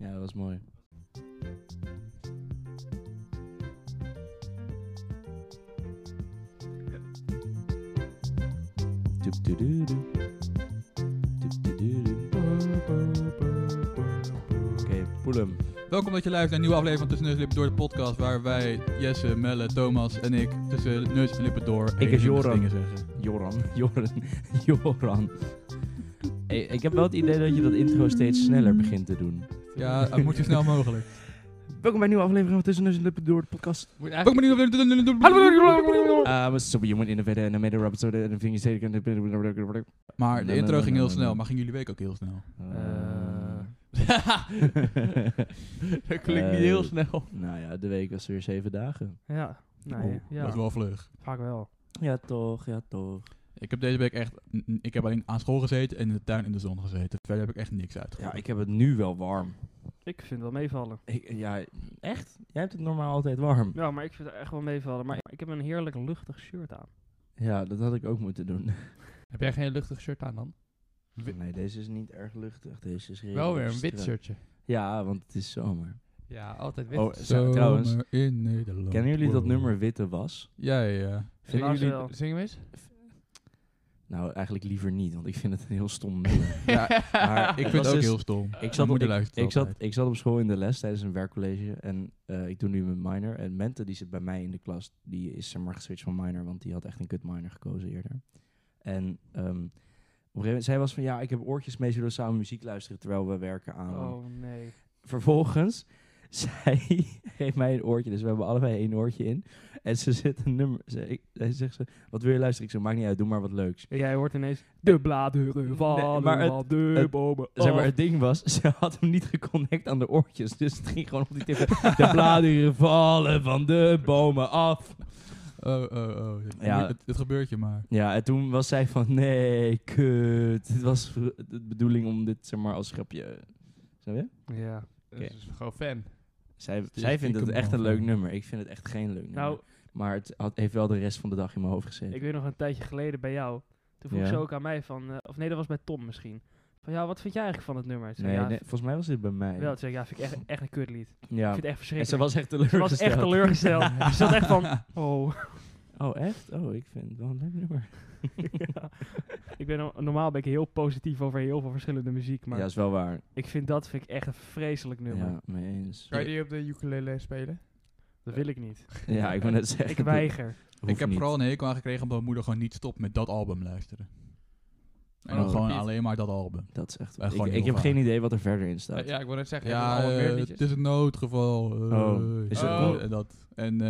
Ja, dat was mooi. Oké, Poelem. Welkom dat je luistert naar een nieuwe aflevering van Tussen Neus en Lippen Door, de podcast waar wij, Jesse, Melle, Thomas en ik tussen neus en lippen door Ik is Joran. dingen zeggen. Joran. Hey, ik heb wel het idee dat je dat intro steeds sneller begint te doen. Ja, het moet zo snel mogelijk. Welkom bij een nieuwe aflevering van Tussen Neus en Lippen Door, de podcast. Welkom bij een nieuwe aflevering. So you innovator and I made a rubber soda and the thing you say. Maar de intro ging heel snel, maar ging jullie week ook heel snel? Dat klinkt niet heel snel. Nou ja, de week was weer 7 dagen. Ja, nee, Dat is wel vlug. vaak wel. Ja toch. Ik heb deze week echt, ik heb alleen aan school gezeten en in de tuin in de zon gezeten. Verder heb ik echt niks uitgevoerd. Ja, ik heb het nu wel warm. Ik vind het wel meevallen. Ja, echt? Jij hebt het normaal altijd warm. Ja, maar ik vind het echt wel meevallen. Maar ik heb een heerlijk luchtig shirt aan. Ja, dat had ik ook moeten doen. Heb jij geen luchtig shirt aan dan? Nee, deze is niet erg luchtig. Deze is Wel weer een redelijk wit strak. shirtje. Ja, want het is zomer. Ja, altijd wit. Oh, trouwens, Zomer in Nederland. kennen jullie dat nummer Witte Was? Ja. Vinden Helaas jullie... wel. Zing hem eens. Nou, eigenlijk liever niet, want ik vind het een heel stom nummer. Ja, Maar ik het vind het was ook dus- heel stom. Ik Mijn moeder luistert ik, zat, altijd. ik zat op school in de les tijdens een werkcollege en ik doe nu mijn minor. En Mente, die zit bij mij in de klas, die is zeg maar geswitcht van minor, want die had echt een kut minor gekozen eerder. En op een gegeven moment, zij was van ja, ik heb oortjes mee, zullen we samen muziek luisteren terwijl we werken aan. Oh nee. Vervolgens, zij geeft mij een oortje, dus we hebben allebei 1 oortje in. En ze zet een nummer, zij zegt ze, wat wil je luisteren? Ik zeg, maakt niet uit, doe maar wat leuks. En jij hoort ineens de bladeren vallen maar het- van de het- bomen Zeg maar, af. het ding was, ze had hem niet geconnect aan de oortjes. Dus het ging gewoon op die tv. De bladeren vallen van de bomen af. Oh. Ja. Het gebeurt je maar. Ja, en toen was zij van, nee, kut. Het was de bedoeling om dit, zeg maar, als grapje... Snap je? Ja. Dat is gewoon fan. Zij is vindt het stiekem echt wel een leuk fan. nummer. Ik vind het echt geen leuk nummer. Nou, Maar het heeft wel de rest van de dag in mijn hoofd gezeten. ik weet nog een tijdje geleden bij jou. Toen vroeg Ja. ze ook aan mij van... of nee, dat was bij Tom misschien. Van ja, wat vind jij eigenlijk van het nummer? Toen zei Nee, ik, ja, volgens mij was dit bij mij. Wel, toen zei ik, ja, vind ik echt een kutlied. Ik Ja. vind het echt En verschrikkelijk. ze was echt Ze teleurgesteld. was echt teleurgesteld. Ze zat echt van... Oh. Oh, echt? Oh, ik vind het wel een leuk nummer. Ja. Ik ben normaal ben ik heel positief over heel veel verschillende muziek, maar Ja, is wel waar. ik vind echt een vreselijk nummer. Ja, mee eens. Kan je die op de ukulele spelen? Dat wil ik niet. Ja, ik wil net zeggen. Ik weiger. Hoeft Ik heb niet. vooral een hekel aan gekregen omdat mijn moeder gewoon niet stopt met dat album luisteren. En dan Oh, gewoon repeat. alleen maar dat album. Dat is echt... Gewoon Ik heel heb vaak. geen idee wat er verder in staat. Ja, ik wil net zeggen. Ja, allemaal meer het liedjes. is een noodgeval. Is het Oh. En dat. En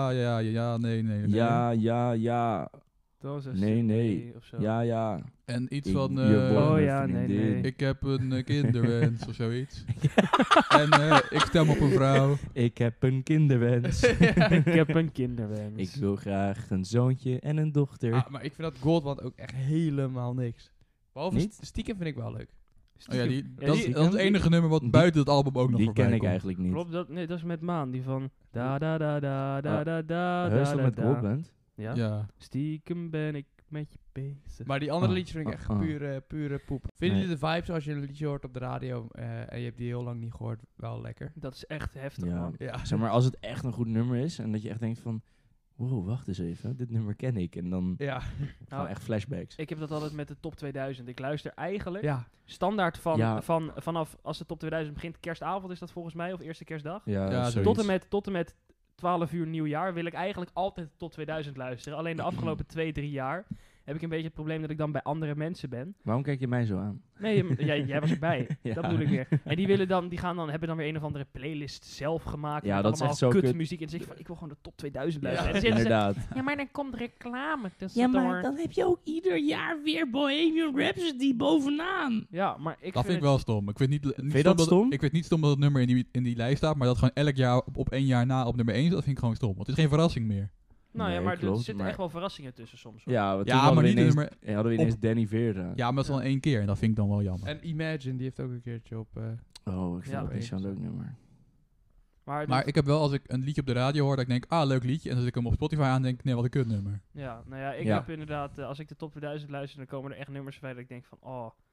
nee. Ja. Dat was een Nee. of zo. Ja. En iets Ik- van... je wordt Oh mijn ja, nee. vriendin. Ik heb een kinderwens of zoiets. En ik stem op een vrouw. Ik heb een kinderwens. Ik heb een kinderwens. Ik wil graag een zoontje en een dochter. Ah, maar ik vind dat Goldband ook echt helemaal niks. Behalve Niet? Stiekem vind ik wel leuk. Oh ja, Ja, dat is die- het enige nummer wat die- buiten het album ook nog Die voorbij ken ik komt. eigenlijk niet. Klopt, dat is met Maan. Die van... Da da da da da da da Heus da dat met da. Goldband? Ja? Ja. Stiekem ben ik met je bezig. Maar die andere Oh, liedjes vind ik echt oh. pure poep. Vinden Nee. jullie de vibes als je een liedje hoort op de radio en je hebt die heel lang niet gehoord wel lekker? Dat is echt heftig, Ja. man. Ja. Zeg maar, als het echt een goed nummer is en dat je echt denkt van... Wow, wacht eens even. Dit nummer ken ik. En dan Ja. gewoon Nou, echt flashbacks. ik heb dat altijd met de top 2000. Ik luister eigenlijk Ja. standaard Ja. vanaf als de top 2000 begint. Kerstavond is dat volgens mij, of eerste kerstdag. Ja, Ja, zoiets. Tot en met 12 uur nieuwjaar wil ik eigenlijk altijd de top 2000 luisteren. Alleen de afgelopen 2-3 jaar heb ik een beetje het probleem dat ik dan bij andere mensen ben. Waarom kijk je mij zo aan? Nee, jij was erbij. Ja. Dat bedoel ik weer. En die hebben dan weer een of andere playlist zelf gemaakt. Ja, met dat is allemaal echt zo kut. muziek. En dan zeg je van, ik wil gewoon de top 2000 Ja. luisteren. En dan zeggen ze, Inderdaad. ja, maar dan komt reclame Ja, tussendoor. maar dan heb je ook ieder jaar weer Bohemian Rhapsody bovenaan. Ja, maar Dat vind ik wel stom. Ik vind niet je dat stom? Ik vind niet stom dat het nummer in die lijst staat, maar dat gewoon elk jaar op 1 jaar na op nummer 1 dat vind ik gewoon stom. Want het is geen verrassing meer. Nou ja, Nee, maar er klopt, zitten maar- echt wel verrassingen tussen soms. Hoor. Ja, Ja, maar we niet ineens, nummer- hadden we ineens Danny Vera. Ja, maar dat is wel 1 keer en dat vind ik dan wel jammer. En Imagine, die heeft ook een keertje op... Oh, ik vind Ja. dat niet zo'n leuk nummer. Maar ik heb wel, als ik een liedje op de radio hoor, dat ik denk, leuk liedje. En als ik hem op Spotify aandenk, nee, wat een kutnummer. Ja, nou ja, ik Ja. heb inderdaad, als ik de top 2000 luister, dan komen er echt nummers bij dat ik denk van,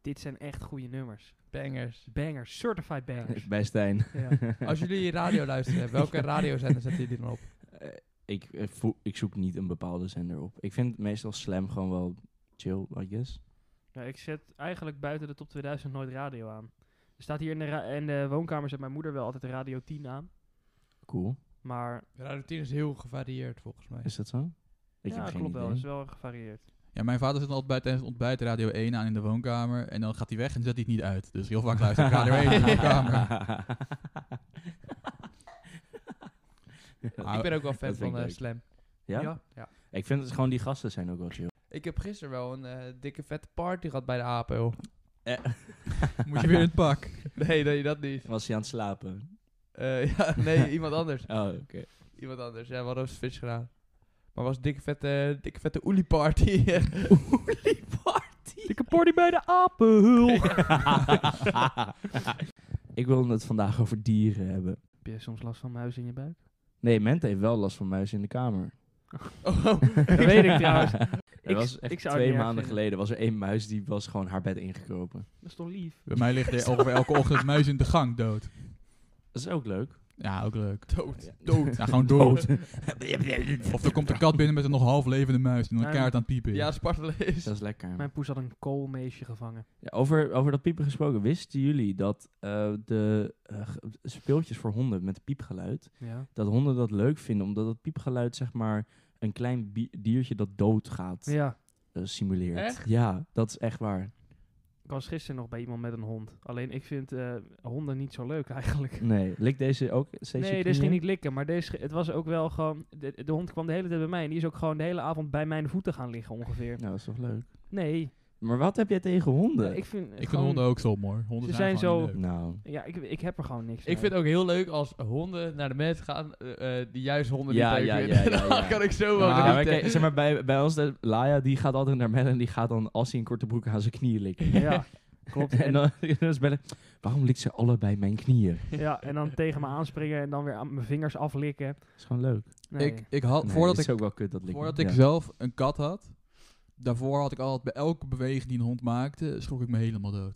Dit zijn echt goede nummers. Bangers. Bangers, certified bangers. Bij Stijn. Ja. Als jullie radio luisteren, welke radiozender zetten jullie dan op? Ik zoek niet een bepaalde zender op. Ik vind meestal Slam gewoon wel chill, I guess. Ja, ik zet eigenlijk buiten de top 2000 nooit radio aan. Er staat hier in de woonkamer zet mijn moeder wel altijd Radio 10 aan. Cool. Maar Radio 10 is heel gevarieerd volgens mij. Is dat zo? Ik ja, heb geen klopt wel. idee. Het is wel gevarieerd. Ja, mijn vader zet dan altijd tijdens het ontbijt Radio 1 aan in de woonkamer. En dan gaat hij weg en zet hij het niet uit. Dus heel vaak luister ik Radio 1 in de woonkamer. Ik ben ook wel fan dat vind ik van leuk. Slam. Ja? Ja. Ik vind het gewoon, die gasten zijn ook wel chill. Ik heb gisteren wel een dikke vette party gehad bij de APO. Moet je weer in het pak. Nee, dat niet. Was hij aan het slapen? Ja, nee, iemand anders. Oh, oké. Iemand anders. Ja, we hadden een switch gedaan. Maar was een dikke vette oelie party. Oelie party! Dikke party bij de apenhul. Ik wil het vandaag over dieren hebben. Heb je soms last van muizen in je buik? Nee, Mente heeft wel last van muizen in de kamer. Oh. Dat weet ik trouwens. Er was echt zou het 2 niet erg maanden vinden. geleden was er 1 muis die was gewoon haar bed ingekropen. Dat is toch lief? Bij mij ligt er ongeveer elke ochtend muis in de gang dood. Dat is ook leuk. Ja, ook leuk. Dood. Ja, gewoon dood. Of er komt een kat binnen met een nog half levende muis die nog een Nee. kaart aan het piepen is. Ja, spartelen is. Dat is lekker. Mijn poes had een koolmeesje gevangen. Ja, over dat piepen gesproken, wisten jullie dat de speeltjes voor honden met piepgeluid, Ja. dat honden dat leuk vinden, omdat het piepgeluid zeg maar een klein diertje dat doodgaat Ja. simuleert. Echt? Ja, dat is echt waar. Ik was gisteren nog bij iemand met een hond. Alleen ik vind honden niet zo leuk eigenlijk. Nee, likt deze ook steeds je Nee, deze knieën? ging niet likken. Maar het was ook wel gewoon... De hond kwam de hele tijd bij mij. En die is ook gewoon de hele avond bij mijn voeten gaan liggen ongeveer. Nou, dat is toch leuk. Nee. Maar wat heb jij tegen honden? Ik vind, Ik vind gewoon- honden ook zo mooi. Honden Ze zijn zijn gewoon zo- niet leuk. Nou, Ja, ik heb er gewoon niks Ik mee. vind het ook heel leuk als honden naar de mensen gaan die juist honden Ja, niet leuk ja, vinden. ja, ja, ja. Dan kan ik zo ja, wel maar genieten. kijk, zeg maar bij ons, Laia, die gaat altijd naar Mel en die gaat dan, als hij een korte broek aan zijn knieën likken. Ja, klopt. En dan is Belle, waarom likt ze allebei mijn knieën? Ja, en dan tegen me aanspringen en dan weer aan mijn vingers aflikken. Dat is gewoon leuk. Nee. Ik had, Nee, voordat het is ik, ook wel kut dat likken. voordat ik Ja. zelf een kat had, daarvoor had ik altijd bij elke beweging die een hond maakte, schrok ik me helemaal dood.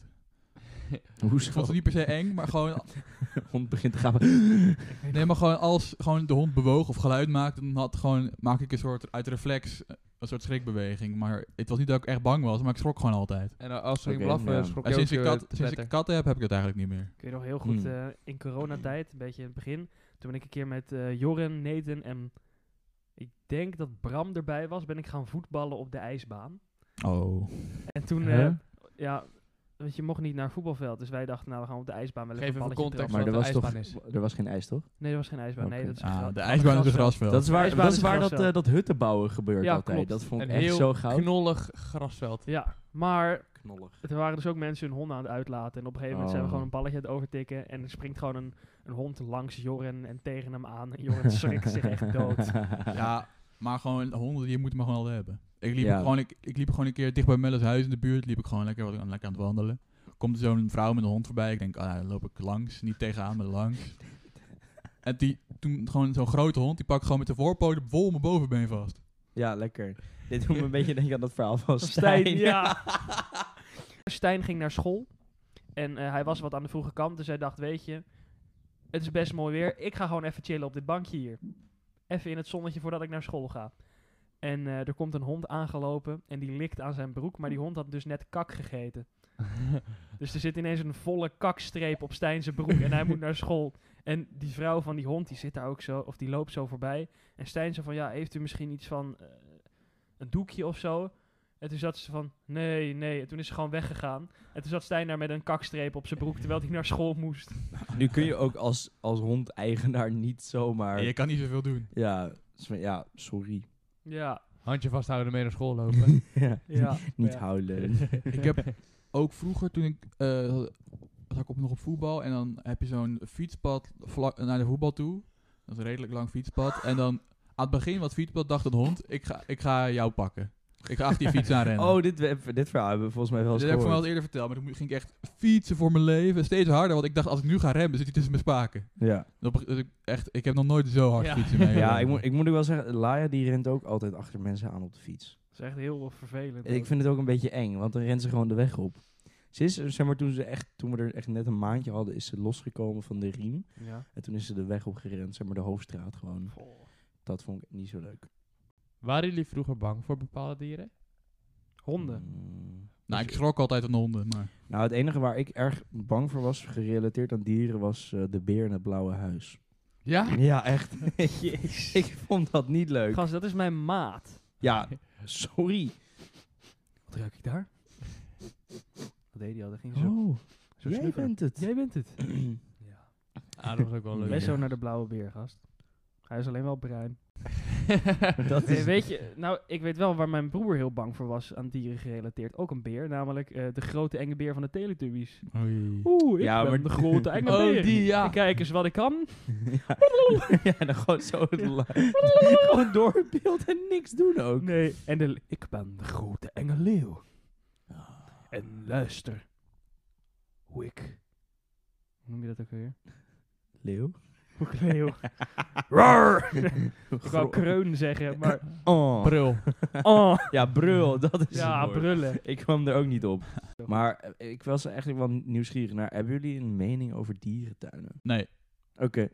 Ik Hoezo? vond het niet per se eng, maar gewoon, hond begint te gaan. nee, maar gewoon als gewoon de hond bewoog of geluid maakte, dan maakte ik een soort uit reflex een soort schrikbeweging. Maar het was niet dat ik echt bang was, maar ik schrok gewoon altijd. En als ze Oké, blaffen, ja. schrok En je ook sinds ik katten heb ik het eigenlijk niet meer. Ik weet nog heel goed, Hmm. in coronatijd, een beetje in het begin, toen ben ik een keer met Jorren, Nathan en ik denk dat Bram erbij was, ben ik gaan voetballen op de ijsbaan. Oh. En toen, Huh? ja, want je mocht niet naar het voetbalveld, dus wij dachten, nou we gaan op de ijsbaan wel Geef even even een balletje context. Maar trappen. er wat was de toch, ijsbaan er was geen ijs, toch? Nee, er was geen ijsbaan. Nee, Oké. dat is een Ah, gra- de een ijsbaan is een grasveld. grasveld. Dat is waar, ijsbaan dat, is is waar grasveld. dat hutten bouwen gebeurt Ja, altijd. klopt. Dat vond ik Een echt heel zo goud. knollig grasveld. Ja, maar Knollig. er waren dus ook mensen hun honden aan het uitlaten. En op een gegeven moment zijn we Oh. gewoon een balletje aan het overtikken. En er springt gewoon een hond langs Jorren en tegen hem aan. En Jorren schrikt zich echt dood. Ja, maar gewoon honden die moeten we gewoon al hebben. Ik liep, Ja. gewoon, ik liep gewoon een keer dicht bij Melle's huis in de buurt. Liep ik gewoon lekker aan het wandelen. Komt er zo'n vrouw met een hond voorbij. Ik denk, dan loop ik langs. Niet tegenaan, maar langs. En toen gewoon zo'n grote hond, die pakt gewoon met de voorpoten vol mijn bovenbeen vast. Ja, lekker. Dit doet me een beetje denken aan dat verhaal van Stijn, Stijn. ja. Stijn ging naar school. En hij was wat aan de vroege kant. Dus hij dacht, weet je, het is best mooi weer. Ik ga gewoon even chillen op dit bankje hier. Even in het zonnetje voordat ik naar school ga. En er komt een hond aangelopen en die likt aan zijn broek. Maar die hond had dus net kak gegeten. Dus er zit ineens een volle kakstreep op Stijn zijn broek en hij moet naar school. En die vrouw van die hond, die zit daar ook zo, of die loopt zo voorbij. En Stijn zo van, ja, heeft u misschien iets van een doekje of zo? En toen zat ze van, nee. En toen is ze gewoon weggegaan. En toen zat Stijn daar met een kakstreep op zijn broek, terwijl hij naar school moest. Nu kun je ook als hond-eigenaar niet zomaar... En je kan niet zoveel doen. Ja, sorry. Ja, Handje vasthouden, mee naar school lopen. ja. Niet Ja. huilen. Ik heb ook vroeger, toen ik zat ik nog op voetbal. En dan heb je zo'n fietspad naar de voetbal toe. Dat is een redelijk lang fietspad. En dan aan het begin van het fietspad dacht een hond, ik ga jou pakken. Ik ga achter je fiets aanrennen. Oh, dit verhaal hebben we volgens mij wel eens Dat heb ik gehoord. van wel eerder verteld, maar toen ging ik echt fietsen voor mijn leven. Steeds harder, want ik dacht, als ik nu ga remmen, zit hij tussen mijn spaken. Ja, Ik heb nog nooit zo hard Ja. fietsen mee. ja ik moet ook wel zeggen, Laia die rent ook altijd achter mensen aan op de fiets. Dat is echt heel vervelend. En ik vind het ook een beetje eng, want dan rent ze gewoon de weg op. Ze is, zeg maar, toen we er echt net een maandje hadden, is ze losgekomen van de riem. Ja. En toen is ze de weg opgerend, zeg maar de hoofdstraat gewoon. Dat vond ik niet zo leuk. Waren jullie vroeger bang voor bepaalde dieren? Honden. Nou, ik schrok altijd van de honden, maar... Nou, het enige waar ik erg bang voor was, gerelateerd aan dieren, was de beer in het blauwe huis. Ja? Ja, echt. Jezus. Ik vond dat niet leuk. Gast, dat is mijn maat. Ja, sorry. Wat ruik ik daar? Wat deed hij al? Dat ging zo. Oh, zo jij snuffelen. bent het. Jij bent het. Ah, dat was ook wel leuk. Best zo naar de blauwe beer, gast. Hij is alleen wel bruin. Dat is... Weet je, nou, ik weet wel waar mijn broer heel bang voor was aan dieren gerelateerd. Ook een beer, namelijk de grote enge beer van de Teletubbies. Oei. Oeh, ik Ja, ben maar- de grote enge Oh, beer. die, ja. En kijk eens wat ik kan. ja. Ja, dan gewoon zo gewoon door het beeld en niks doen ook. Nee, en ik ben de grote enge leeuw. En luister hoe ik... Hoe noem je dat ook weer? Leeuw? Hoe ik leeuw. Roar! Ik wou kreun zeggen, maar... Oh. Brul. Oh, Ja, brul, dat is ja, het woord. brullen. Ik kwam er ook niet op. Maar ik was er eigenlijk wel nieuwsgierig naar. Hebben jullie een mening over dierentuinen? Nee. Oké.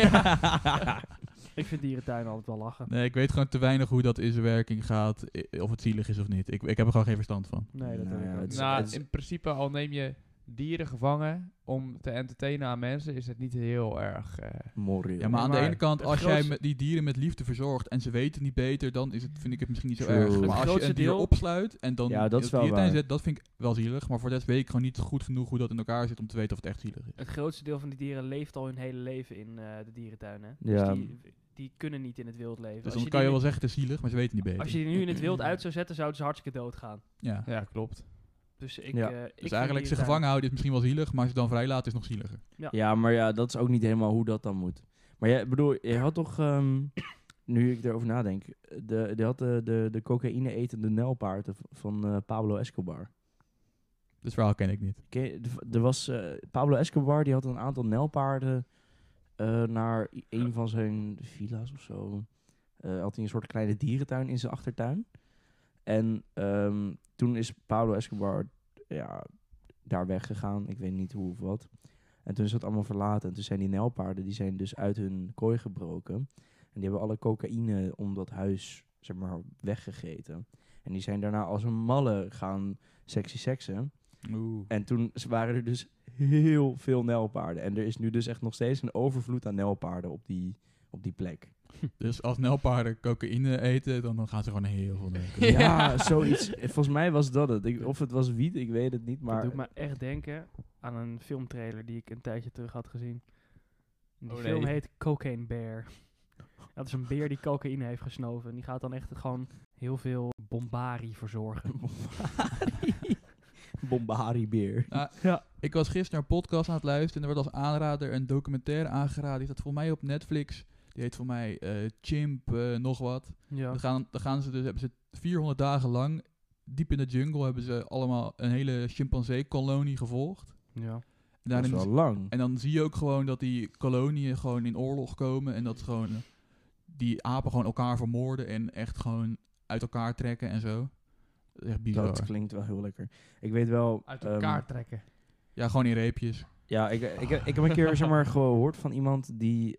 Ik vind dierentuinen altijd wel lachen. Nee, ik weet gewoon te weinig hoe dat in zijn werking gaat. Of het zielig is of niet. Ik heb er gewoon geen verstand van. Nee, dat Nou heb ja, ik ook het niet. is- Nou, in principe al neem je dieren gevangen om te entertainen aan mensen, is het niet heel erg... Moreel. Ja, maar aan de maar ene kant, het als jij grootste- die dieren met liefde verzorgt en ze weten niet beter, dan vind ik het misschien niet zo True. erg. Het Maar als je grootste een dier deel- opsluit en dan Ja, dat is in wel het dierentuin waar. zet, dat vind ik wel zielig. Maar voor de rest weet ik gewoon niet goed genoeg hoe dat in elkaar zit om te weten of het echt zielig is. Het grootste deel van die dieren leeft al hun hele leven in de dierentuin. Hè? Ja. Dus die kunnen niet in het wild leven. Dus Als dan kan je die wel zeggen het is zielig, maar ze weten niet beter. Als je die nu in het wild uit zou zetten, zouden ze hartstikke doodgaan. Ja. Ja, klopt. Dus ik, Ja. ik Dus vind eigenlijk ze dierentuin- gevangen houden is misschien wel zielig, maar ze dan vrijlaten is nog zieliger. Ja, maar ja, dat is ook niet helemaal hoe dat dan moet. Maar jij, bedoel, je had toch, nu ik erover nadenk, die had de cocaïne-etende nijlpaarden van Pablo Escobar. Dus verhaal ken ik niet. Er was, Pablo Escobar, die had een aantal nijlpaarden naar een van zijn villa's of zo. Had hij een soort kleine dierentuin in zijn achtertuin. En toen is Pablo Escobar daar weggegaan. Ik weet niet hoe of wat. En toen is dat allemaal verlaten. En toen zijn die nijlpaarden, die zijn dus uit hun kooi gebroken. En die hebben alle cocaïne om dat huis, zeg maar, weggegeten. En die zijn daarna als een malle gaan sexy seksen. Oeh. En toen waren er dus heel veel nijlpaarden. En er is nu dus echt nog steeds een overvloed aan nijlpaarden op die plek. Dus als nijlpaarden cocaïne eten, dan gaan ze gewoon heel veel neuken. Ja, zoiets. Volgens mij was dat het. Of het was wiet, ik weet het niet. Dat Maar doet me echt denken aan een filmtrailer die ik een tijdje terug had gezien. En die Oh, film nee. heet Cocaine Bear. Dat is een beer die cocaïne heeft gesnoven. En die gaat dan echt gewoon heel veel bombari verzorgen. Bombari-beer. Nou, Ja. Ik was gisteren een podcast aan het luisteren en er werd als aanrader een documentaire aangeraden. Die staat voor mij op Netflix. Die heet voor mij Chimp nog wat. Ja. Dan gaan ze dus, hebben ze 400 dagen lang, diep in de jungle, hebben ze allemaal een hele chimpansee-kolonie gevolgd. Ja. En, Dat is daarin wel lang. en dan zie je ook gewoon dat die koloniën gewoon in oorlog komen en dat gewoon die apen gewoon elkaar vermoorden en echt gewoon uit elkaar trekken en zo. Dat is echt bizar. Dat klinkt wel heel lekker. Ik weet wel... Uit elkaar trekken. Ja, gewoon in reepjes. Ja, ik heb een keer zeg maar gehoord van iemand die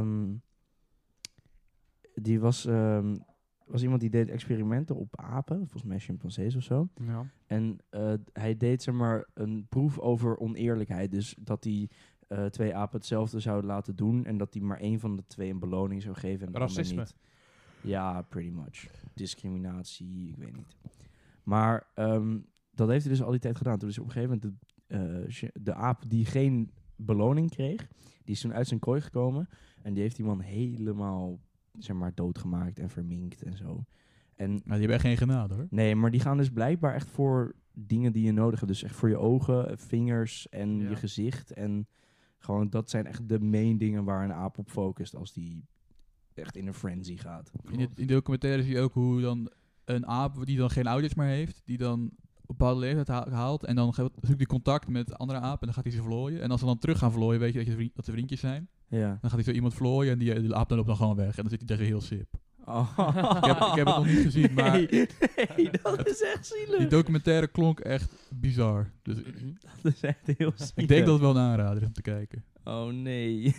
was iemand die deed experimenten op apen, volgens mij chimpansees of zo. Ja. En hij deed zeg maar een proef over oneerlijkheid. Dus dat die twee apen hetzelfde zouden laten doen en dat die maar één van de twee een beloning zou geven en de ander Racisme. niet. Ja, pretty much. Discriminatie, ik weet niet. Maar dat heeft hij dus al die tijd gedaan. Toen is op een gegeven moment de aap die geen beloning kreeg, die is toen uit zijn kooi gekomen en die heeft die man helemaal, zeg maar, doodgemaakt en verminkt en zo. En Maar die hebben echt geen genade hoor. nee, maar die gaan dus blijkbaar echt voor dingen die je nodig hebt. Dus echt voor je ogen, vingers en Ja. je gezicht. En gewoon dat zijn echt de main dingen waar een aap op focust als die echt in een frenzy gaat. In de documentaire zie je ook hoe dan een aap die dan geen ouders meer heeft, die dan op een bepaalde leeftijd haalt en dan zoekt hij contact met andere apen en dan gaat hij ze vlooien. En als ze dan terug gaan vlooien, weet je dat ze vriendjes zijn. Ja. Dan gaat hij zo iemand vlooien en die aap dan loopt dan gewoon weg en dan zit hij daar zo heel sip. Oh. Ik heb het nog niet gezien, maar Nee, dat is echt zielig. die documentaire klonk echt bizar. Dus Dat is echt heel zielig. ik denk dat het wel een aanrader is om te kijken. Oh nee.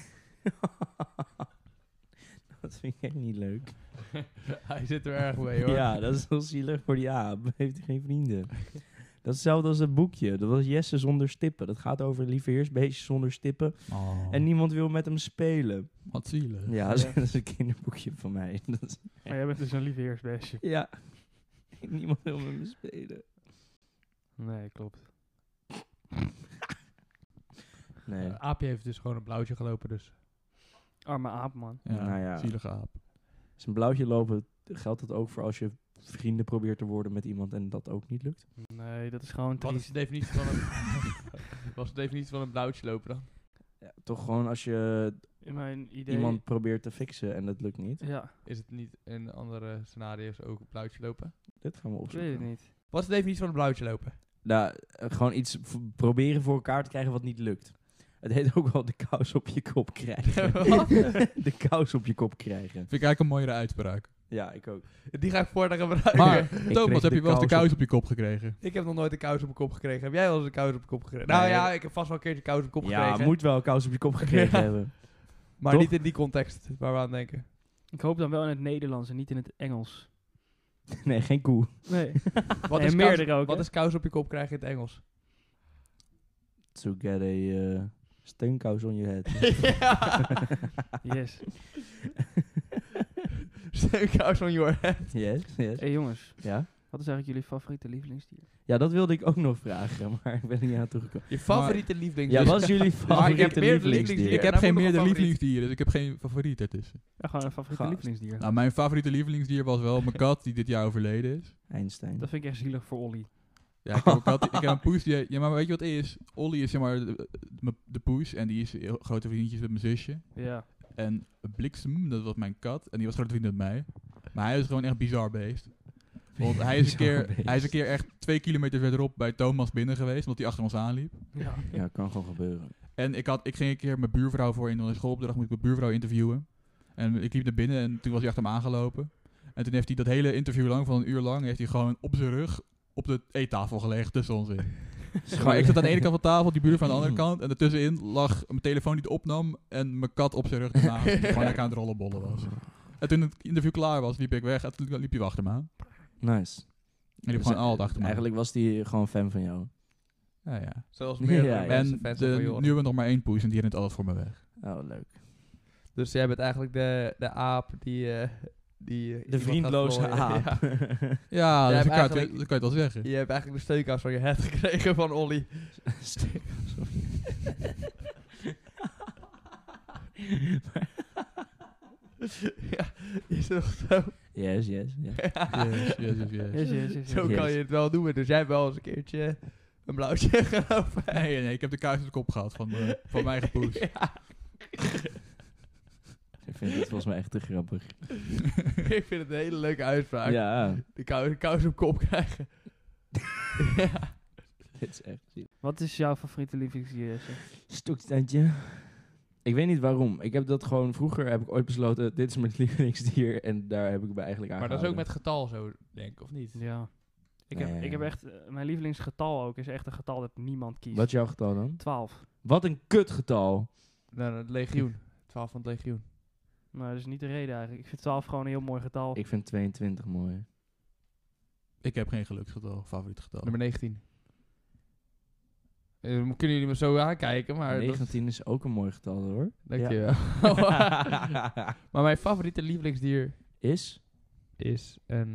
Dat vind ik echt niet leuk. Hij zit er erg mee, hoor. Ja, dat is heel zielig voor die aap. Heeft hij geen vrienden. Dat is hetzelfde als het boekje. Dat was Jesse zonder stippen. Dat gaat over lieveheersbeestjes zonder stippen. Oh, En niemand wil met hem spelen. wat zielig. Ja, dat is een kinderboekje van mij. Dat is, Maar jij bent dus een lieveheersbeestje. ja. Niemand wil met me spelen. Nee, klopt. Nee. Aapje heeft dus gewoon een blauwtje gelopen, dus. Arme aap, man. Ja, Nou ja. zielige aap. Is een blauwtje lopen, geldt dat ook voor als je vrienden probeert te worden met iemand en dat ook niet lukt? Nee, dat is gewoon Wat is triest. de definitie van een... Wat is de definitie van een blauwtje lopen dan? Ja, toch gewoon als je In mijn idee... iemand probeert te fixen en dat lukt niet. Ja, Is het niet in andere scenario's ook een blauwtje lopen? Dit gaan we ik opzoeken. weet het niet. Wat is de definitie van een blauwtje lopen? Nou, gewoon iets proberen voor elkaar te krijgen wat niet lukt. Het heet ook wel de kous op je kop krijgen. Wat? De kous op je kop krijgen. Vind ik eigenlijk een mooiere uitspraak. Ja, ik ook. Die ga ik voortaan gebruiken. Maar kreeg Thomas, heb de je wel eens de kous kous op je kop gekregen? Ik heb nog nooit een kous op mijn kop gekregen. Heb jij wel eens een kous op je kop gekregen? Nee. Nou ja, ik heb vast wel een keertje kous op mijn kop Ja, gekregen. moet wel een kous op je kop gekregen Ja. hebben. Maar Toch? niet in die context waar we aan denken. Ik hoop dan wel in het Nederlands en niet in het Engels. Nee, geen koe. Nee. Wat En is, meerdere kous, ook, wat hè? is kous op je kop krijgen in het Engels? To get a steunkous on your head. Yes. Kous on your head. Yes, yes. Hey jongens, Ja? wat is eigenlijk jullie favoriete lievelingsdier? Ja, dat wilde ik ook nog vragen, maar ik ben er niet aan toegekomen. Je favoriete lievelings. Ja, wat is jullie Maar ik heb favoriete meerdere lievelingsdier? Ik heb nou geen moet nog meerdere een favoriet. lievelingsdieren, dus ik heb geen favoriet ertussen. Ja, gewoon een favoriete Gast. lievelingsdier. Nou, mijn favoriete lievelingsdier was wel mijn kat, die dit jaar overleden is. Einstein. Dat vind ik echt zielig voor Olly. Ja, ik heb een kat, ik heb een poes die... Ja, maar weet je wat het is? Ollie is zeg maar de poes en die is heel grote vriendjes met mijn zusje. Ja. En Bliksem, dat was mijn kat, en die was grote vriend met mij. Maar hij is gewoon echt bizar beest. Want hij is een keer echt 2 kilometer verderop bij Thomas binnen geweest, omdat hij achter ons aanliep. Ja. Ja, kan gewoon gebeuren. En ik ging een keer mijn buurvrouw voor in een schoolopdracht, moest ik mijn buurvrouw interviewen. En ik liep naar binnen en toen was hij achter me aangelopen. En toen heeft hij dat hele interview lang, van een uur lang, heeft hij gewoon op zijn rug op de eettafel gelegen tussen ons in. Maar ik zat aan de ene kant van tafel, die buurvrouw aan de andere kant. En ertussenin lag mijn telefoon die het opnam en mijn kat op zijn rug ernaast. Die gewoon lekker aan het rollenbollen was. En toen het interview klaar was, liep ik weg en toen liep hij achter me aan. Nice. En liep gewoon altijd achter me aan. Eigenlijk was die gewoon fan van jou. Ja, ja. Zoals meerdere Ja, ja. mensen En fans zijn van Joris. nu hebben we nog maar 1 poes en die rent altijd voor me weg. Oh, leuk. Dus jij bent eigenlijk de aap die... die De iemand vriendloze gaat gooien. aap. Ja. Ja, Jij dus hebt dat kan eigenlijk- je het wel zeggen. Je hebt eigenlijk de steunkous van je head gekregen van Olly. Ja, is het nog zo? Yes, yes, yes. Yes, yes, yes, yes. Yes, yes, yes, Zo yes. kan je het wel doen. Dus jij hebt wel eens een keertje een blauwtje gelopen. Nee, ik heb de kaars op de kop gehad van mijn eigen poes. Ja. Ik vind het volgens mij echt te grappig. Ik vind het een hele leuke uitspraak. Ja, De kous op kop krijgen. Ja. dit is echt ziek. Wat is jouw favoriete lievelingsdier, Jesse? Stokstandje. Ik weet niet waarom. Ik heb dat gewoon... Vroeger heb ik ooit besloten, dit is mijn lievelingsdier. En daar heb ik me eigenlijk aan Maar dat is ook gehouden. met getal zo, denk ik, of niet? Ja. Ik Nee. heb echt... mijn lievelingsgetal ook is echt een getal dat niemand kiest. Wat is jouw getal dan? 12. Wat een kutgetal. Nou, het legioen. 12 van het legioen. Nou, dat is niet de reden eigenlijk. Ik vind 12 gewoon een heel mooi getal. Ik vind 22 mooi. Ik heb geen geluksgetal, favoriet getal. Nummer 19. Kunnen jullie me zo aankijken, maar... 19 is ook een mooi getal hoor. Dankjewel. Maar mijn favoriete lievelingsdier Is? is een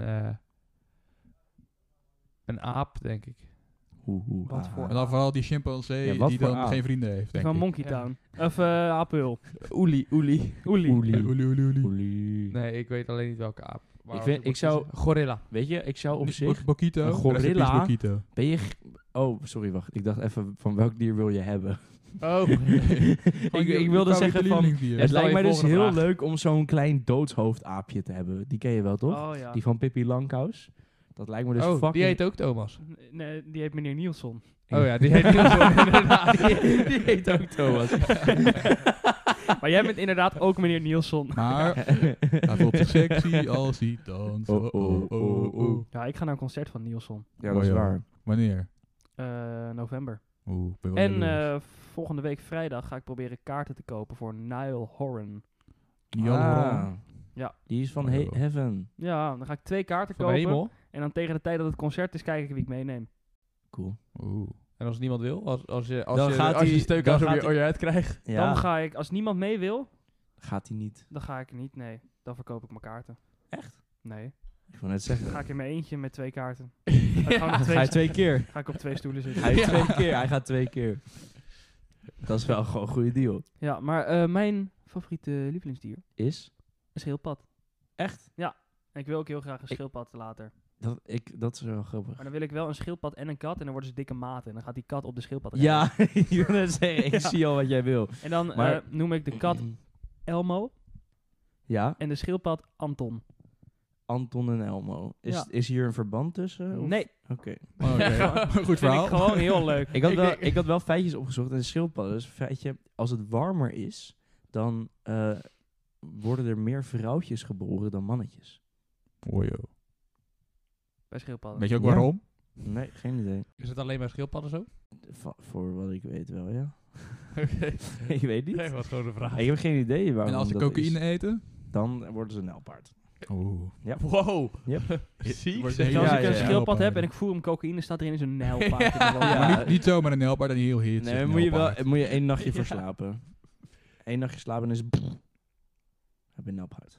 aap, denk ik. Wat voor En dan vooral die chimpansee Ja, wat die voor dan aap? geen vrienden heeft, denk Van ik. Monkey Ja. Town. Of Apel. Oelie. Oelie. Oelie, oelie, oelie. Oelie. Nee, ik weet alleen niet welke aap. Ik zou... Gorilla. Weet je, ik zou op zich... Bokito. een gorilla? Bokito. Ben je... Oh, sorry, wacht. Ik dacht even, van welk dier wil je hebben? Oh. ik wilde zeggen van... Lievelingsdier. Het Stel lijkt je mij dus volgende heel vraag. leuk om zo'n klein doodshoofdaapje te hebben. Die ken je wel, toch? Oh ja. Die van Pippi Langkous. Dat lijkt me dus Oh, fucking... die heet ook Thomas. Nee, die heet meneer Nielsen. Oh ja, die heet Nielsen, inderdaad. Die heet ook Thomas. Maar jij bent inderdaad ook meneer Nielsen. Maar hij voelt zich sexy als hij danst. Ja, ik ga naar een concert van Nielsen. Ja, dat is Oh, ja. waar. Wanneer? November. Ben wel En jaloers. volgende week vrijdag ga ik proberen kaarten te kopen voor Niall Horan. Ja. Die is van Oh, joh. Heaven. Ja, dan ga ik 2 kaarten Van de kopen. hemel. En dan tegen de tijd dat het concert is, kijk ik wie ik meeneem. Cool. Oeh. En als niemand wil, als je gaat je hij- steukhuis dan op gaat je uit krijgt. Ja, Dan ga ik, als niemand mee wil, gaat hij niet. dan ga ik niet. Nee, dan verkoop ik mijn kaarten. Echt? Nee. Ik wou net zeggen. Dan ga ik in mijn eentje met 2 kaarten. Ga je 2 keer? Ga ik op 2 stoelen zitten. Hij gaat 2 keer. Dat is wel gewoon een goede deal. Ja, maar mijn favoriete lievelingsdier Is? is schildpad. Echt? En ik wil ook heel graag een schildpad later. Dat is wel grappig. Maar dan wil ik wel een schildpad en een kat en dan worden ze dikke maten. En dan gaat die kat op de schildpad Ja, ik wil net zeggen, ik Ja. zie al wat jij wil. En dan Maar- noem ik de kat Elmo Ja, en de schildpad Anton. Anton en Elmo. Ja. Is hier een verband tussen? of- Nee, Oké. Oké. Goed vind ik verhaal. gewoon heel leuk. Ik had wel feitjes opgezocht. En de schildpadden, dus feitje, als het warmer is, dan worden er meer vrouwtjes geboren dan mannetjes. Oh, joh. Bij schildpadden. Weet je ook Ja. waarom? Nee, geen idee. Is het alleen bij schildpadden zo? Voor wat ik weet wel, ja. Oké. Ik weet niet. Nee, wat gewoon een vraag. Ik heb geen idee waarom En als ze dat cocaïne is. eten? Dan worden ze een nijlpaard. Oeh. Wow. Yep. Ziek. Wordt zeg. een Dus als Ja, ik ja, een ja. schildpad heb en ik voer hem cocaïne, staat er in zo'n nijlpaard. in de woning. Ja. Maar niet zomaar een nelpaard, dan heel hit. Nee, moet je 1 nachtje voor slapen. 1 nachtje slapen en is het... Heb je een nijlpaard.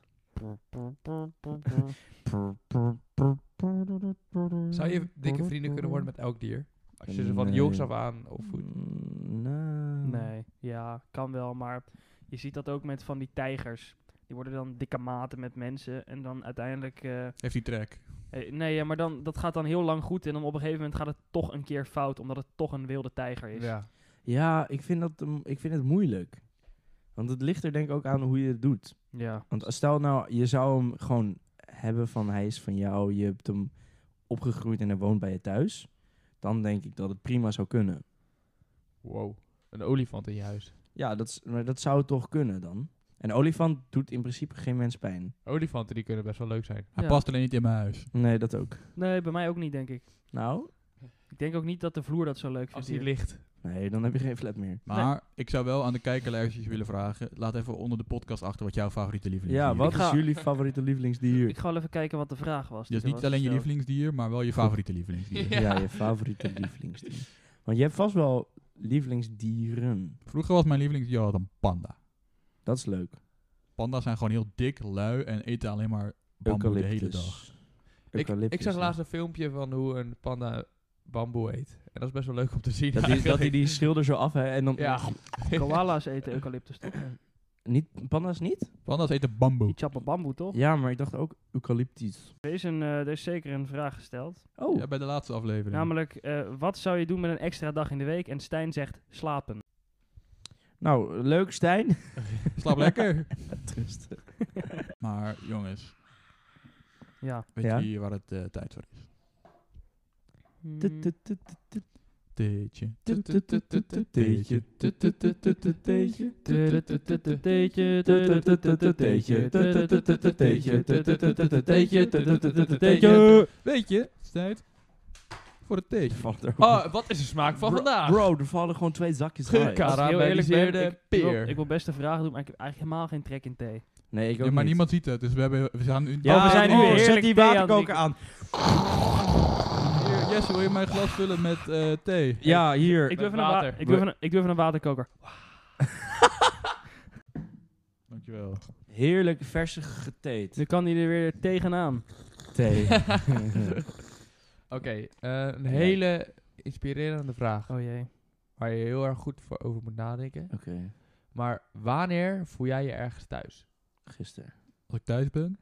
Zou je dikke vrienden kunnen worden met elk dier? Als je ze van Nee. jongs af aan opvoedt. Nee, ja, kan wel, maar je ziet dat ook met van die tijgers. Die worden dan dikke maten met mensen en dan uiteindelijk... Heeft die trek. nee, ja, maar dan, dat gaat dan heel lang goed en dan op een gegeven moment gaat het toch een keer fout, omdat het toch een wilde tijger is. Ja. Ja, ik vind het moeilijk. Want het ligt er denk ik ook aan hoe je het doet. Ja. Want stel nou, je zou hem gewoon hebben van hij is van jou, je hebt hem opgegroeid en hij woont bij je thuis. Dan denk ik dat het prima zou kunnen. Wow. Een olifant in je huis. Ja, maar dat zou toch kunnen dan. En een olifant doet in principe geen mens pijn. Olifanten die kunnen best wel leuk zijn. Hij Ja. past alleen niet in mijn huis. Nee, dat ook. Nee, bij mij ook niet, denk ik. Nou, Ik denk ook niet dat de vloer dat zo leuk vindt. Als die hier. ligt. nee, dan heb je geen flat meer. Maar ik zou wel aan de kijkerlijstjes willen vragen. Laat even onder de podcast achter wat jouw favoriete lievelingsdier Ja, is. wat Ik ga- is jullie favoriete lievelingsdier? Ik ga wel even kijken wat de vraag was. Dus die er niet was alleen je gesteld. lievelingsdier, maar wel je favoriete lievelingsdier. Ja, je favoriete lievelingsdier. Want je hebt vast wel lievelingsdieren. Vroeger was mijn lievelingsdier altijd een panda. Dat is leuk. Panda's zijn gewoon heel dik, lui en eten alleen maar bamboe de hele dag. Ik zag laatst een filmpje van hoe een panda bamboe eet. En dat is best wel leuk om te zien. dat hij die schilder zo af hè, en dan... Ja. Koala's eten eucalyptus, toch? Niet, panda's niet? Panda's eten bamboe. Die chappen bamboe, toch? Ja, maar ik dacht ook eucalyptus. Er is zeker een vraag gesteld. Oh, Ja, bij de laatste aflevering. Namelijk, wat zou je doen met een extra dag in de week? En Stijn zegt slapen. nou, leuk Stijn. Slaap lekker. Rustig. Maar jongens, Ja. weet Ja? je waar het tijd voor is? Hmm. Teetje. Teetje. Weet je, het is tijd voor het theetje. Valt er ook- Oh, wat is de smaak van vandaag? Bro, er vallen gewoon 2 zakjes rijst. Gekka. Als ik heel eerlijk ben, Karamelliseerde peer. ik wil best een vraag doen, maar ik heb eigenlijk helemaal geen trek in thee. Nee, ik ook Ja, maar niet. niemand ziet het, dus we zijn nu... Ja, we zijn nu heerlijk zet die thee aan het waterkoker aan. Hier, Jesse, wil je mijn glas vullen met thee? Ja, hier. Ik doe even, water. ik doe even een waterkoker. Dankjewel. Heerlijk verse geteet. Nu kan hij er weer tegenaan. Thee. Oké, een hele inspirerende vraag. Oh jee. Waar je heel erg goed voor over moet nadenken. Oké, Maar wanneer voel jij je ergens thuis? gisteren. Als ik thuis ben?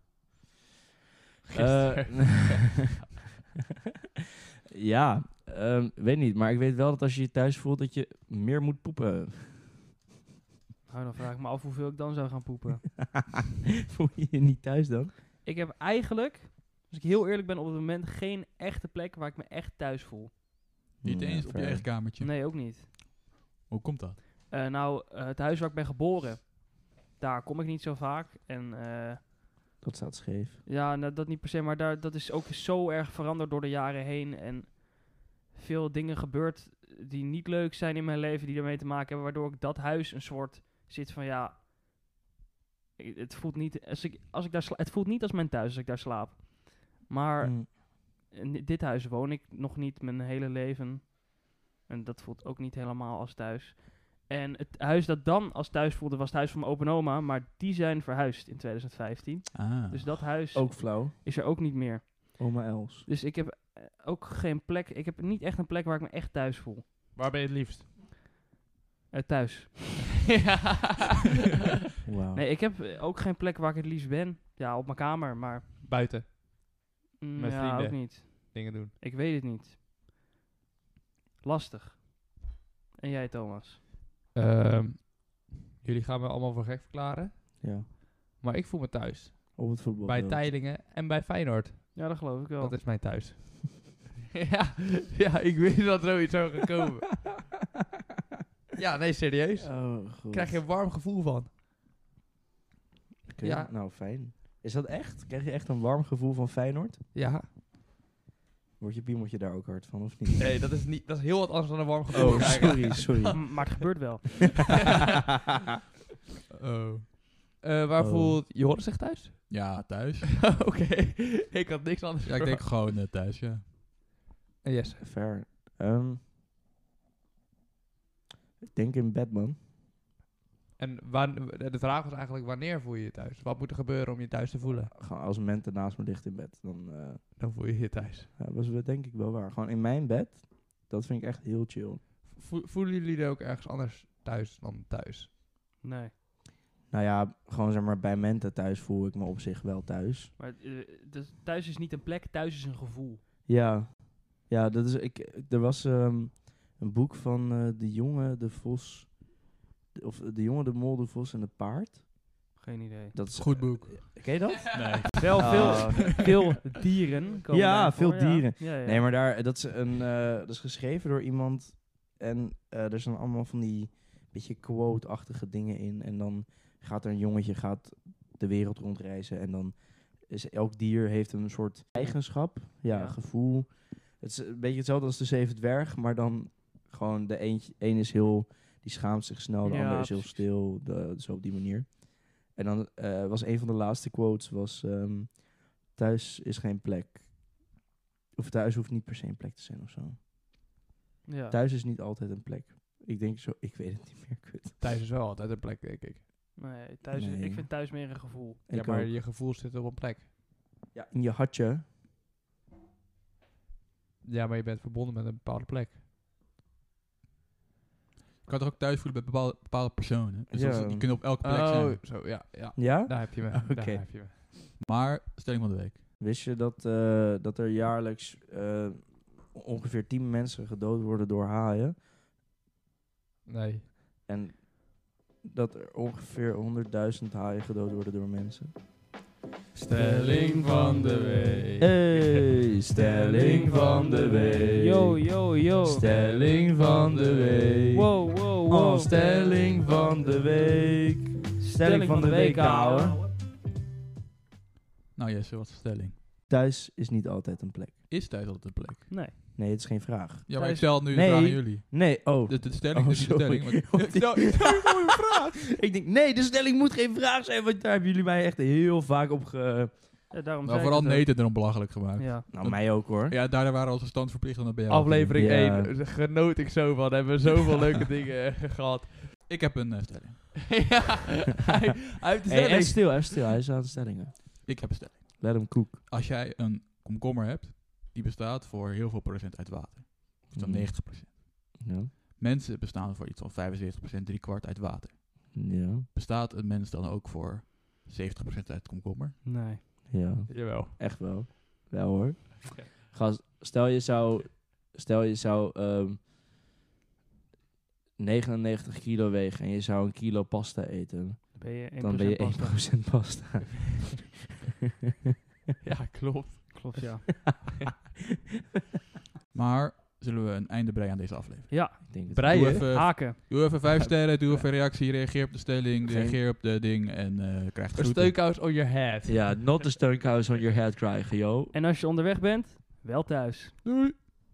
Ja, weet niet. Maar ik weet wel dat als je je thuis voelt dat je meer moet poepen. Nou, dan vraag ik me af hoeveel ik dan zou gaan poepen. Voel je je niet thuis dan? Ik heb eigenlijk, als ik heel eerlijk ben, op het moment geen echte plek waar ik me echt thuis voel. Niet Ja, eens op je fair. eigen kamertje. Nee, ook niet. Hoe komt dat? Het huis waar ik ben geboren, daar kom ik niet zo vaak. En Dat staat scheef. ja, nou, dat niet per se, maar dat is ook zo erg veranderd door de jaren heen. En veel dingen gebeurd die niet leuk zijn in mijn leven, die ermee te maken hebben, waardoor ik dat huis een soort zit van ja, het voelt niet als ik daar het voelt niet als mijn thuis als ik daar slaap. Maar Mm. in dit huis woon ik nog niet mijn hele leven. En dat voelt ook niet helemaal als thuis. En het huis dat dan als thuis voelde, was het huis van mijn opa en oma. Maar die zijn verhuisd in 2015. Dus dat huis Ook flauw. is er ook niet meer. Oma Els. Dus ik heb ook geen plek. Ik heb niet echt een plek waar ik me echt thuis voel. Waar ben je het liefst? Thuis. Wauw. Nee, ik heb ook geen plek waar ik het liefst ben. Ja, op mijn kamer, maar Buiten. Met ja, vrienden. ook niet. Dingen doen. Ik weet het niet. Lastig. En jij, Thomas? Jullie gaan me allemaal voor gek verklaren. Ja. Maar ik voel me thuis. Op het voetbal. Bij Teylingen en bij Feyenoord. Ja, dat geloof ik wel. Dat is mijn thuis. ja, ik weet dat er zoiets zou gekomen. Ja, nee, serieus. Oh, goed. Krijg je een warm gevoel van. Oké, Ja. Nou, fijn. Is dat echt? Krijg je echt een warm gevoel van Feyenoord? Ja. Word je piemeltje daar ook hard van, of niet? Nee, dat is heel wat anders dan een warm gevoel. Oh, krijgen. sorry. Maar het gebeurt wel. Waar Oh. voelt Joris zich thuis? Ja, thuis. Oké, ik had niks anders Ja, ik denk gewoon thuis, ja. En yes. Fair. Ik denk in bed, man. En de vraag was eigenlijk, wanneer voel je je thuis? Wat moet er gebeuren om je thuis te voelen? Gewoon als Mente naast me ligt in bed, dan Dan voel je je thuis. was het denk ik wel waar. Gewoon in mijn bed, dat vind ik echt heel chill. Voelen jullie er ook ergens anders thuis dan thuis? Nee. Nou ja, gewoon zeg maar bij Mente thuis voel ik me op zich wel thuis. Maar thuis is niet een plek, thuis is een gevoel. Ja, dat is. Er was een boek van de jongen, de vos. Of de jongen, de mol, de vos en het paard. Geen idee. Dat is Goed boek. Ken je dat? Nee. Wel Ah. veel dieren komen Ja, daarin veel voor, dieren. Ja. Nee, maar dat is geschreven door iemand. En er zijn allemaal van die beetje quote-achtige dingen in. En dan gaat er een jongetje de wereld rondreizen. En dan is elk dier heeft een soort eigenschap. Ja, gevoel. Het is een beetje hetzelfde als de Zeven Dwerg. Maar dan gewoon een is heel... Die schaamt zich snel, de Ja, ander is heel precies. stil. Zo op die manier. En dan was een van de laatste quotes thuis is geen plek. Of thuis hoeft niet per se een plek te zijn of zo. Ja. Thuis is niet altijd een plek. Ik denk zo, ik weet het niet meer, kut. Thuis is wel altijd een plek, denk ik. Nee, Nee. ik vind thuis meer een gevoel. Ik maar ook. je gevoel zit op een plek. Ja, in je hartje. Ja, maar je bent verbonden met een bepaalde plek. Je kan toch ook thuis voelen bij bepaalde personen. Dus Ja. die kunnen op elke plek zijn. Zo, ja. Ja? Daar heb je me. Oké. Daar heb je me. Maar, stelling van de week. Wist je dat er jaarlijks ongeveer 10 mensen gedood worden door haaien? Nee. En dat er ongeveer 100.000 haaien gedood worden door mensen? Stelling van de week. Hey, stelling van de week. Yo. Stelling van de week. Wow. Oh, stelling van de week. Stelling van de week, ouwe. Nou Jesse, wat is de stelling? Thuis is niet altijd een plek. Is thuis altijd een plek? Nee. Nee, het is geen vraag. Ja, maar ik Thuis- stel nu de Nee. vraag aan jullie. Nee, oh. De stelling Oh, is de sorry. stelling. Oh, Ik stel een vraag. Ik denk, nee, de stelling moet geen vraag zijn, want daar hebben jullie mij echt heel vaak op ge... Ja, daarom Nou, zei vooral ik het ook. Nathan erom belachelijk gemaakt. Ja. Nou, mij ook hoor. Ja, daar waren we als stand verplicht en dat ben jij ook. Aflevering Ja. 1. Genoot ik zo van. Hebben we zoveel leuke dingen gehad. Ik heb een stelling. Ja. Hij heeft de Hey, stelling. en stil, hij is aan de stellingen. Ik heb een stelling. Let hem koek. Als jij een komkommer hebt, die bestaat voor heel veel procent uit water. Of dan 90%. Ja. Mensen bestaan voor iets van 75%, 3/4 uit water. Ja. Bestaat een mens dan ook voor 70% uit komkommer? Nee. Ja. Jawel. Echt wel. Wel hoor. Oké. Gast, stel je zou 99 kilo wegen en je zou een kilo pasta eten. Ben je 1% Dan ben je pasta. 1% pasta. Ja, klopt. Klopt, ja. Maar zullen we een einde breien aan deze aflevering. Ja, Ik denk het. Breien? Doe even, haken. doe even 5 sterren, doe even reactie, reageer op de stelling, Geen- reageer op de ding en krijg Een groeten. steunkous on your head. Ja, not the stone cows on your head krijgen, yo. En als je onderweg bent, wel thuis. Doei!